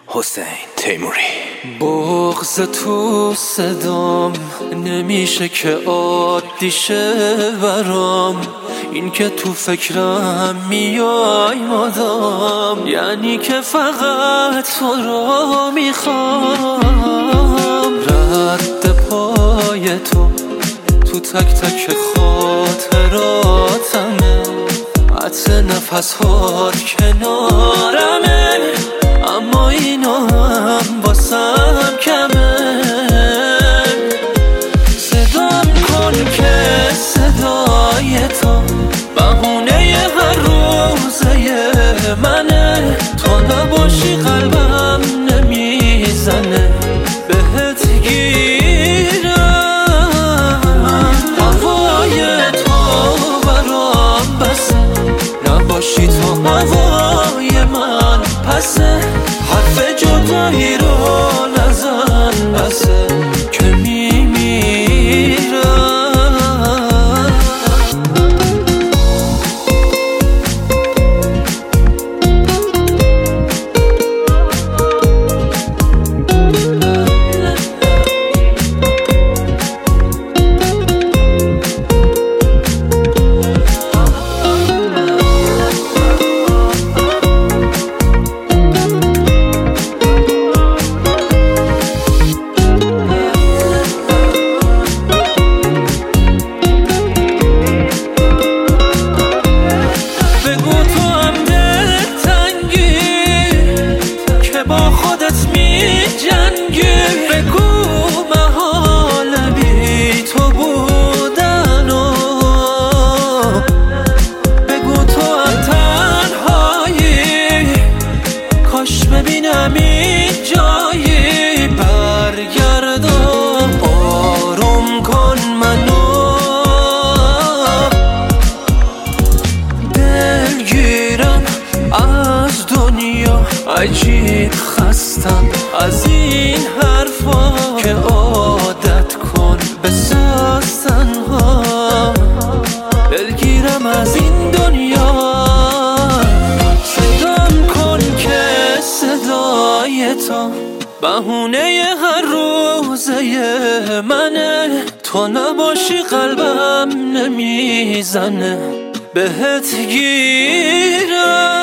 حسین تیموری. بغض تو صدام نمیشه که عادی شه برام، این که تو فکرم میای مدام، یعنی که فقط تو رو میخوام. رد پای تو تک تک خاطراتمه، حتی نفس هات کنارمه، اما اینو هم واسم کمه. صدام کن که صدای تو بهونه هر روزه منه، تو نباشی قلبم نمیزنه بهت گیرم. هوای تو برام بسه، نباشی تو هوای من پسه، حرف جدایی رو نزن بسه که میمیرم. بگو محال بی تو بودنو، بگو تو هم تنهایی، کاش ببینم این جایی. برگردم آروم کن منو، دلگیرم از دنیا، عجیب خستم از این حرفا که عادت کن بساز تنها. دلگیرم از این دنیا، صدام کن که صدای تو بهونه هر روزه منه، تو نباشی قلبم نمیزنه بهت گیرم.